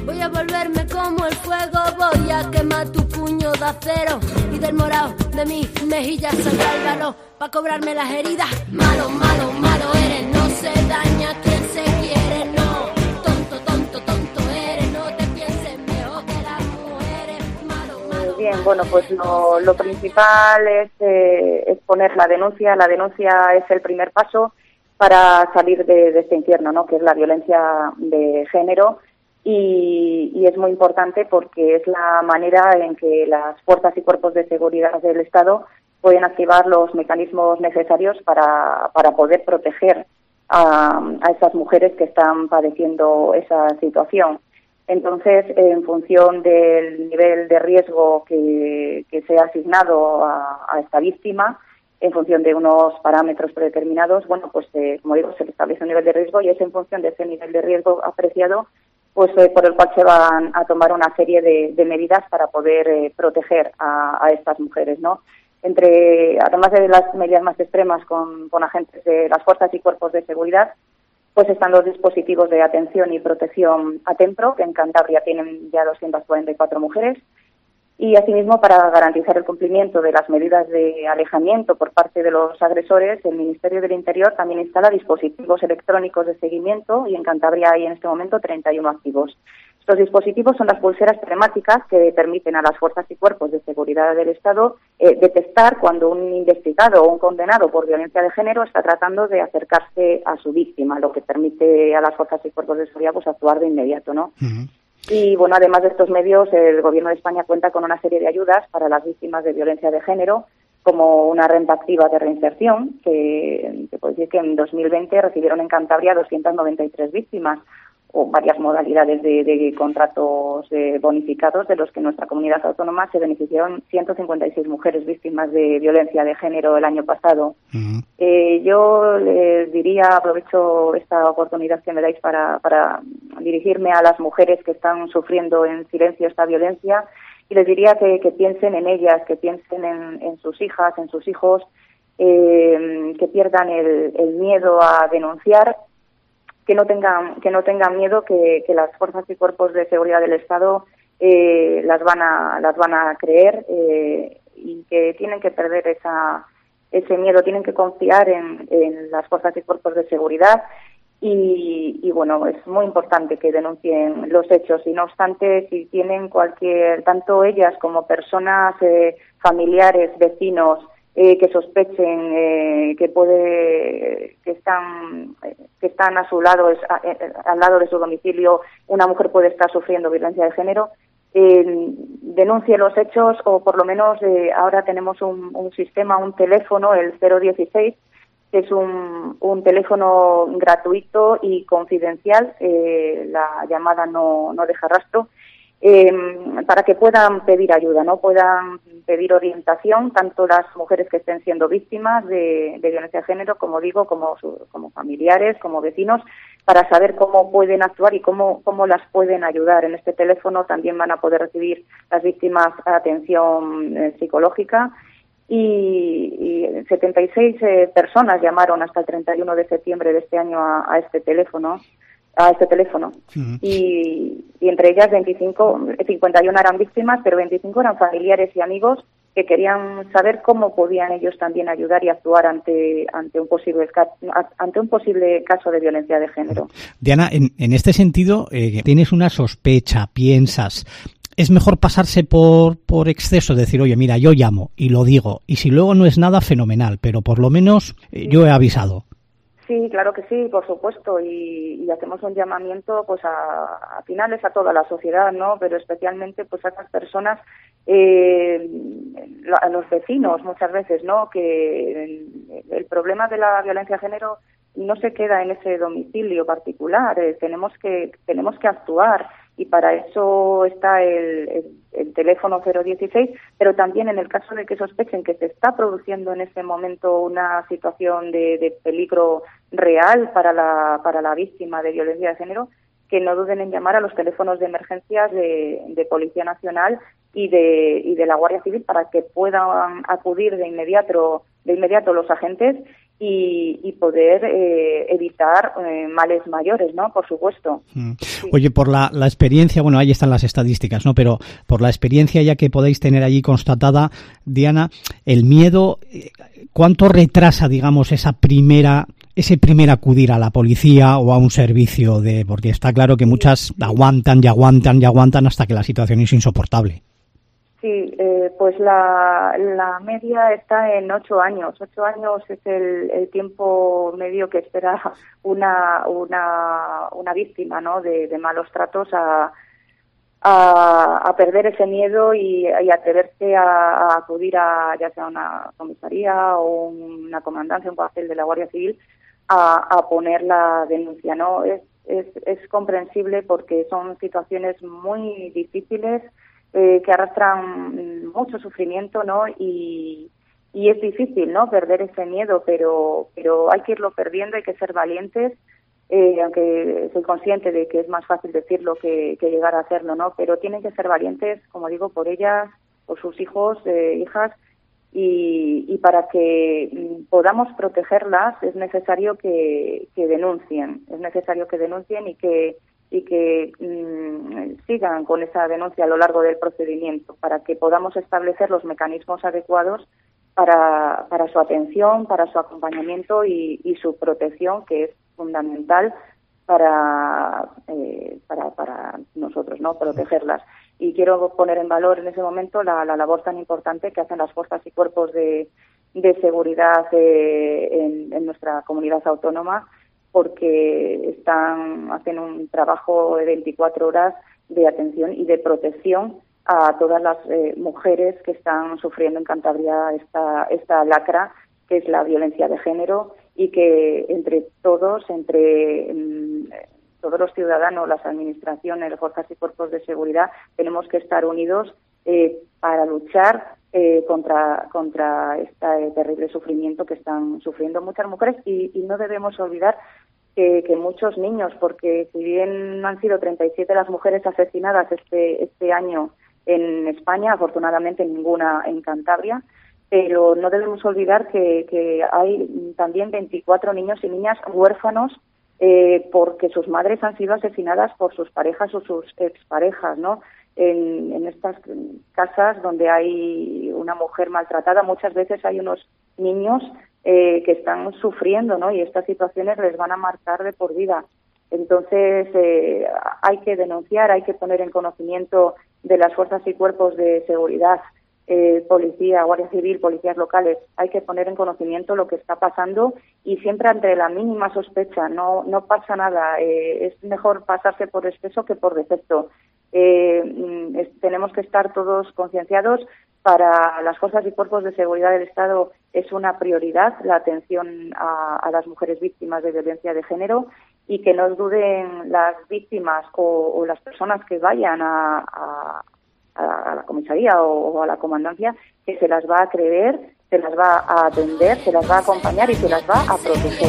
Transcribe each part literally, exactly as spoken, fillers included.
Voy a volverme como el fuego, voy a quemar tu puño de acero y del morado de mi mejilla saldrá el valor pa' cobrarme las heridas. Malo, malo, malo eres, no se daña quien se quiere, no. Tonto, tonto, tonto eres, no te pienses mejor que las mujeres. Malo, malo. Bien, bueno, pues lo, lo principal es, eh, es poner la denuncia. La denuncia es el primer paso para salir de, de este infierno, ¿no? Que es la violencia de género. Y, y es muy importante porque es la manera en que las fuerzas y cuerpos de seguridad del Estado pueden activar los mecanismos necesarios para, para poder proteger a, a esas mujeres que están padeciendo esa situación. Entonces, en función del nivel de riesgo que, que sea asignado a, a esta víctima, en función de unos parámetros predeterminados, bueno, pues eh, como digo, se le establece un nivel de riesgo y es en función de ese nivel de riesgo apreciado pues eh, por el cual se van a tomar una serie de, de medidas para poder eh, proteger a, a estas mujeres, ¿no? Entre, además de las medidas más extremas con, con agentes de las fuerzas y cuerpos de seguridad, pues están los dispositivos de atención y protección a Tempro, que en Cantabria tienen ya doscientas cuarenta y cuatro mujeres, y asimismo, para garantizar el cumplimiento de las medidas de alejamiento por parte de los agresores, el Ministerio del Interior también instala dispositivos electrónicos de seguimiento y en Cantabria hay en este momento treinta y uno activos. Estos dispositivos son las pulseras telemáticas que permiten a las fuerzas y cuerpos de seguridad del Estado eh, detectar cuando un investigado o un condenado por violencia de género está tratando de acercarse a su víctima, lo que permite a las fuerzas y cuerpos de seguridad pues, actuar de inmediato, ¿no? Uh-huh. Y, bueno, además de estos medios, el Gobierno de España cuenta con una serie de ayudas para las víctimas de violencia de género, como una renta activa de reinserción, que se puede decir que en dos mil veinte recibieron en Cantabria doscientas noventa y tres víctimas, o varias modalidades de, de contratos eh, bonificados, de los que en nuestra comunidad autónoma se beneficiaron ciento cincuenta y seis mujeres víctimas de violencia de género el año pasado. Uh-huh. Eh, yo les diría, aprovecho esta oportunidad que me dais para, para dirigirme a las mujeres que están sufriendo en silencio esta violencia y les diría que, que piensen en ellas, que piensen en, en sus hijas, en sus hijos, eh, que pierdan el, el miedo a denunciar, que no tengan que no tengan miedo, que, que las fuerzas y cuerpos de seguridad del Estado eh, las van a las van a creer eh, y que tienen que perder esa ese miedo, tienen que confiar en, en las fuerzas y cuerpos de seguridad y, y bueno, es muy importante que denuncien los hechos y no obstante, si tienen cualquier, tanto ellas como personas eh, familiares, vecinos, Eh, que sospechen eh, que puede que están eh, que están a su lado es, a, eh, al lado de su domicilio una mujer puede estar sufriendo violencia de género, eh, denuncie los hechos o por lo menos eh, ahora tenemos un, un sistema, un teléfono, el cero dieciséis, que es un, un teléfono gratuito y confidencial, eh, la llamada no, no deja rastro. Eh, para que puedan pedir ayuda, no puedan pedir orientación, tanto las mujeres que estén siendo víctimas de, de violencia de género, como digo, como, su, como familiares, como vecinos, para saber cómo pueden actuar y cómo, cómo las pueden ayudar. En este teléfono también van a poder recibir las víctimas atención eh, psicológica y, y setenta y seis eh, personas llamaron hasta el treinta y uno de septiembre de este año a, a este teléfono. a este teléfono uh-huh. y, y entre ellas veinticinco, cincuenta y uno eran víctimas, pero veinticinco eran familiares y amigos que querían saber cómo podían ellos también ayudar y actuar ante ante un posible ante un posible caso de violencia de género. Diana, en, en este sentido, eh, tienes una sospecha, piensas, es mejor pasarse por por exceso, decir, oye, mira, yo llamo y lo digo, y si luego no es nada, fenomenal, pero por lo menos eh, yo he avisado. Sí, claro que sí, por supuesto, y, y hacemos un llamamiento pues a, a finales a toda la sociedad, ¿no? Pero especialmente pues a esas personas, eh, a los vecinos muchas veces, ¿no? Que el, el problema de la violencia de género no se queda en ese domicilio particular, eh, tenemos que tenemos que actuar y para eso está el, el, el teléfono cero dieciséis, pero también en el caso de que sospechen que se está produciendo en ese momento una situación de, de peligro real para la para la víctima de violencia de género, que no duden en llamar a los teléfonos de emergencias de, de Policía Nacional y de y de la Guardia Civil para que puedan acudir de inmediato de inmediato los agentes y, y poder eh, evitar eh, males mayores, ¿no? Por supuesto. Mm. Sí. Oye, por la, la experiencia, bueno, ahí están las estadísticas, ¿no? Pero por la experiencia ya que podéis tener allí constatada, Diana, el miedo, ¿cuánto retrasa, digamos, esa primera ese primer acudir a la policía o a un servicio de, porque está claro que muchas aguantan y aguantan y aguantan hasta que la situación es insoportable? Sí, eh, pues la, la media está en ocho años. Ocho años es el, el tiempo medio que espera una una, una víctima, ¿no? de, de malos tratos a, a, a perder ese miedo y, y atreverse a, a acudir a ya sea una comisaría o una comandancia, un cuartel de la Guardia Civil a, a poner la denuncia, ¿no? Es, es, es comprensible porque son situaciones muy difíciles. Eh, que arrastran mucho sufrimiento, ¿no? Y, y es difícil, ¿no? Perder ese miedo, pero pero hay que irlo perdiendo, hay que ser valientes, eh, aunque soy consciente de que es más fácil decirlo que, que llegar a hacerlo, ¿no? Pero tienen que ser valientes, como digo, por ellas, por sus hijos, eh, hijas, y, y para que mm, podamos protegerlas es necesario que, que denuncien, es necesario que denuncien y que y que mmm, sigan con esa denuncia a lo largo del procedimiento para que podamos establecer los mecanismos adecuados para, para su atención, para su acompañamiento y, y su protección, que es fundamental para, eh, para, para nosotros, ¿no? Protegerlas. Y quiero poner en valor en ese momento la, la labor tan importante que hacen las fuerzas y cuerpos de, de seguridad eh, en, en nuestra comunidad autónoma, porque están hacen un trabajo de veinticuatro horas de atención y de protección a todas las eh, mujeres que están sufriendo en Cantabria esta esta lacra, que es la violencia de género, y que entre todos, entre mm, todos los ciudadanos, las administraciones, las fuerzas y cuerpos de seguridad, tenemos que estar unidos eh, para luchar eh, contra contra este terrible sufrimiento que están sufriendo muchas mujeres, y, y no debemos olvidar Que, que muchos niños, porque si bien han sido treinta y siete las mujeres asesinadas este este año en España, afortunadamente ninguna en Cantabria, pero no debemos olvidar que, que hay también veinticuatro niños y niñas huérfanos eh, porque sus madres han sido asesinadas por sus parejas o sus exparejas, ¿no? En, en estas casas donde hay una mujer maltratada, muchas veces hay unos niños Eh, que están sufriendo, ¿no? Y estas situaciones les van a marcar de por vida. Entonces, eh, hay que denunciar, hay que poner en conocimiento de las fuerzas y cuerpos de seguridad, eh, policía, Guardia Civil, policías locales, hay que poner en conocimiento lo que está pasando y siempre ante la mínima sospecha, no no pasa nada, eh, es mejor pasarse por exceso que por defecto. Eh, es, tenemos que estar todos concienciados. Para las fuerzas y cuerpos de seguridad del Estado es una prioridad la atención a, a las mujeres víctimas de violencia de género, y que no duden las víctimas o, o las personas que vayan a, a, a la comisaría o, o a la comandancia, que se las va a creer, se las va a atender, se las va a acompañar y se las va a proteger.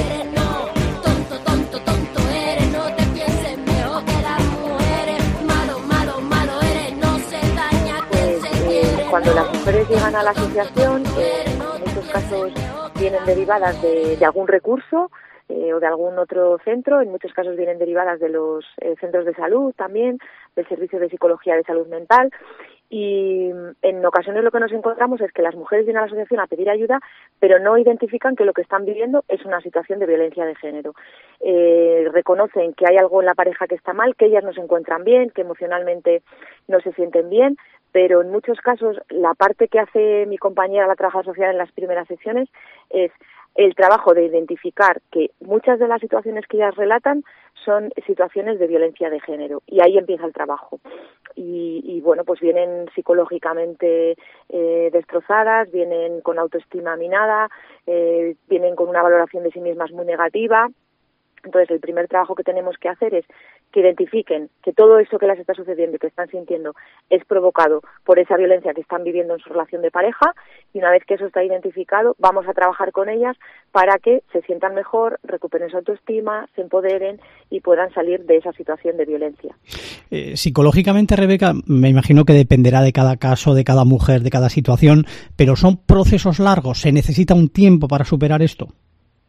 Cuando las mujeres llegan a la asociación, eh, en muchos casos vienen derivadas de, de algún recurso eh, o de algún otro centro, en muchos casos vienen derivadas de los eh, centros de salud también, del Servicio de Psicología de Salud Mental, y en ocasiones lo que nos encontramos es que las mujeres vienen a la asociación a pedir ayuda, pero no identifican que lo que están viviendo es una situación de violencia de género. Eh, reconocen que hay algo en la pareja que está mal, que ellas no se encuentran bien, que emocionalmente no se sienten bien, pero en muchos casos la parte que hace mi compañera, la trabajadora social, en las primeras sesiones es el trabajo de identificar que muchas de las situaciones que ellas relatan son situaciones de violencia de género, y ahí empieza el trabajo. Y, y bueno, pues vienen psicológicamente eh, destrozadas, vienen con autoestima minada, eh, vienen con una valoración de sí mismas muy negativa. Entonces, el primer trabajo que tenemos que hacer es que identifiquen que todo eso que les está sucediendo y que están sintiendo es provocado por esa violencia que están viviendo en su relación de pareja, y una vez que eso está identificado, vamos a trabajar con ellas para que se sientan mejor, recuperen su autoestima, se empoderen y puedan salir de esa situación de violencia. Eh, psicológicamente, Rebeca, me imagino que dependerá de cada caso, de cada mujer, de cada situación, pero son procesos largos, ¿se necesita un tiempo para superar esto?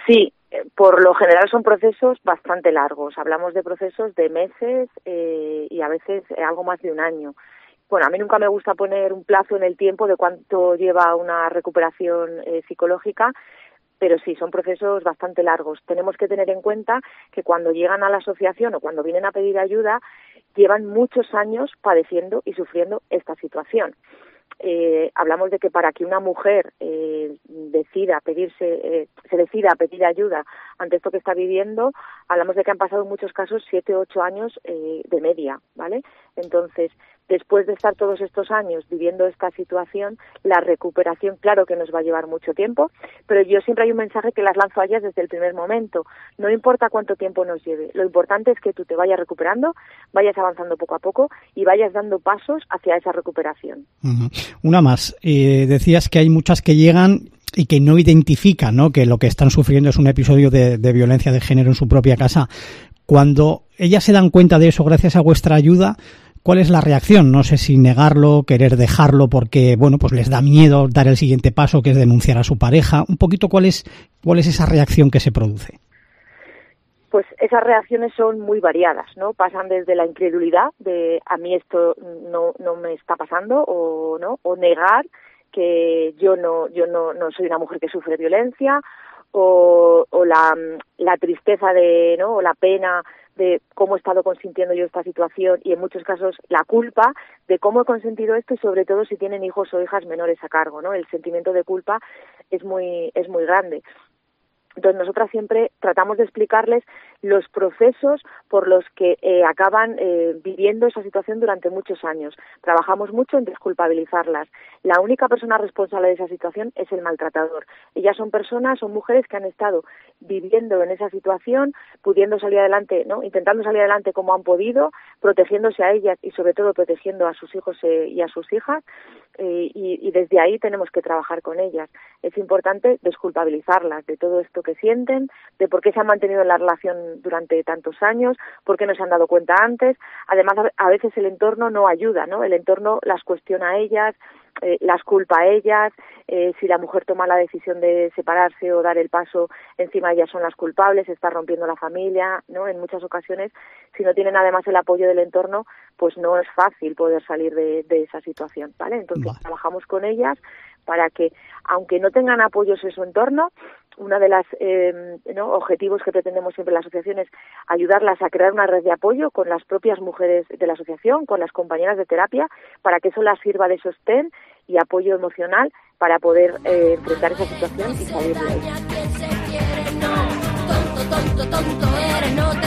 Sí, por lo general son procesos bastante largos. Hablamos de procesos de meses eh, y a veces algo más de un año. Bueno, a mí nunca me gusta poner un plazo en el tiempo de cuánto lleva una recuperación eh, psicológica, pero sí, son procesos bastante largos. Tenemos que tener en cuenta que cuando llegan a la asociación o cuando vienen a pedir ayuda, llevan muchos años padeciendo y sufriendo esta situación. Eh, hablamos de que para que una mujer eh, decida pedirse, eh, se decida a pedir ayuda ante esto que está viviendo, hablamos de que han pasado en muchos casos siete, ocho años eh, de media, ¿vale? Entonces, después de estar todos estos años viviendo esta situación, la recuperación, claro que nos va a llevar mucho tiempo, pero yo siempre hay un mensaje que las lanzo a ellas desde el primer momento. No importa cuánto tiempo nos lleve, lo importante es que tú te vayas recuperando, vayas avanzando poco a poco y vayas dando pasos hacia esa recuperación. Uh-huh. Una más, eh, decías que hay muchas que llegan y que no identifican, ¿no?, que lo que están sufriendo es un episodio de, de violencia de género en su propia casa. Cuando ellas se dan cuenta de eso gracias a vuestra ayuda, ¿cuál es la reacción? No sé si negarlo, querer dejarlo porque, bueno, pues les da miedo dar el siguiente paso, que es denunciar a su pareja. Un poquito, ¿cuál es, cuál es esa reacción que se produce? Pues esas reacciones son muy variadas, ¿no? Pasan desde la incredulidad de a mí esto no no me está pasando, o no, o negar que yo no yo no no soy una mujer que sufre violencia, o o la la tristeza de, ¿no?, o la pena de cómo he estado consintiendo yo esta situación, y en muchos casos la culpa de cómo he consentido esto, y sobre todo si tienen hijos o hijas menores a cargo, ¿no? El sentimiento de culpa es muy es muy grande. Entonces nosotras siempre tratamos de explicarles los procesos por los que eh, acaban eh, viviendo esa situación durante muchos años. Trabajamos mucho en desculpabilizarlas. La única persona responsable de esa situación es el maltratador. Ellas son personas, son mujeres que han estado viviendo en esa situación, pudiendo salir adelante, ¿no?, intentando salir adelante como han podido, protegiéndose a ellas y sobre todo protegiendo a sus hijos eh, y a sus hijas, eh, y, y desde ahí tenemos que trabajar con ellas. Es importante desculpabilizarlas de todo esto que sienten, de por qué se han mantenido en la relación durante tantos años, por qué no se han dado cuenta antes. Además, a veces el entorno no ayuda, ¿no? El entorno las cuestiona a ellas, eh, las culpa a ellas, eh, si la mujer toma la decisión de separarse o dar el paso, encima ellas son las culpables, está rompiendo la familia, ¿no? En muchas ocasiones, si no tienen además el apoyo del entorno, pues no es fácil poder salir de, de esa situación, ¿vale? Entonces, vale, trabajamos con ellas para que, aunque no tengan apoyos en su entorno, uno de los eh, ¿no? objetivos que pretendemos siempre en la asociación es ayudarlas a crear una red de apoyo con las propias mujeres de la asociación, con las compañeras de terapia, para que eso las sirva de sostén y apoyo emocional para poder eh, enfrentar esa situación y salir de ella.